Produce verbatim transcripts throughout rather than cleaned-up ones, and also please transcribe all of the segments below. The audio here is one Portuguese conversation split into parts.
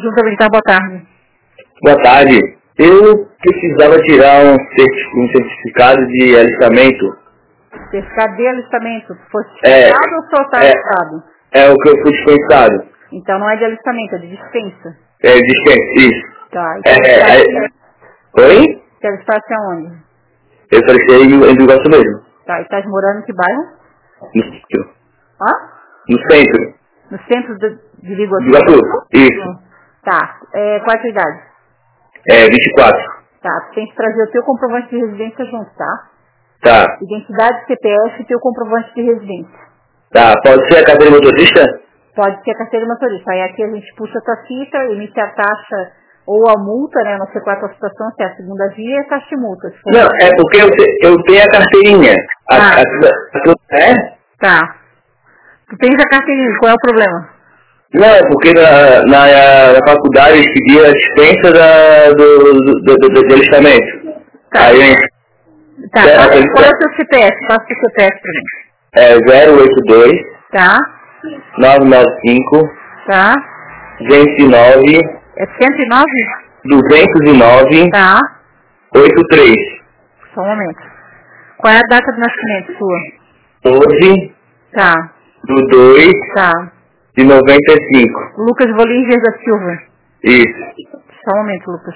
Junta Militar, boa tarde. Boa tarde. Eu precisava tirar um, certi- um certificado de alistamento. Certificado de alistamento. Foi É, dispensado ou só está é, alistado? é o que eu fui dispensado. Então não é de alistamento, é de dispensa. É, dispensa, isso. Tá, e É, quer é, alistar é, oi? quer alistar-se aonde? Eu prestei em em Iguaçu mesmo. Tá, e estás morando em que bairro? No centro. Hã? No centro. No centro de, de De Iguaçu? Iguaçu, isso. Tá, é, qual é a tua idade? É, vinte e quatro. Tá, tu tem que trazer o teu comprovante de residência junto, tá? Tá. Identidade, C P F e teu comprovante de residência. Tá, pode ser a carteira de motorista? Pode ser a carteira motorista. Aí aqui a gente puxa a tua ficha, emite a taxa ou a multa, né? Não sei qual é a tua situação, se é a segunda via, é taxa e multa. Se for Não, uma- é porque eu, te- eu tenho a carteirinha. A, Ah. a, a, é? Tá. Tu tens a carteirinha, qual é o problema? Não, é porque na, na, na faculdade eles pediam a dispensa da, do, do, do, do, do alistamento. Tá. Aí Tá, é, qual, é, qual é o teu C P F? Passa o teu C P F pra mim. é zero oito dois, Tá, nove nove cinco, tá. duzentos e nove, É cento e nove? duzentos e nove, Tá. oitenta e três. Só um momento. Qual é a data de nascimento sua? doze Tá, do dois tá. de noventa e cinco. Lucas Volinger da Silva. Isso. Só um momento, Lucas.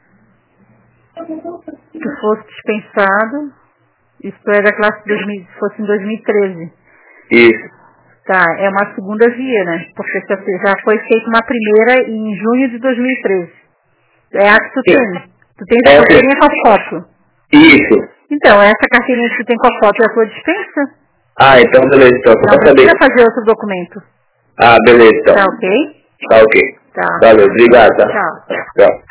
Se fosse dispensado, isso é da classe dois mil, se fosse em dois mil e treze. Isso. Tá, é uma segunda via, né? Porque já já foi feita uma primeira em junho de dois mil e treze. É a que tu Sim. tem. Tu tens a É, carteirinha com a foto. Isso. Então, essa carteirinha que tu tem com a foto é a tua dispensa? Ah, então beleza, então. Só Não pra saber. precisa fazer outro documento. Ah, beleza, então. Tá ok? Tá ok. Tá. Valeu, obrigado, tá? Tchau. Tchau.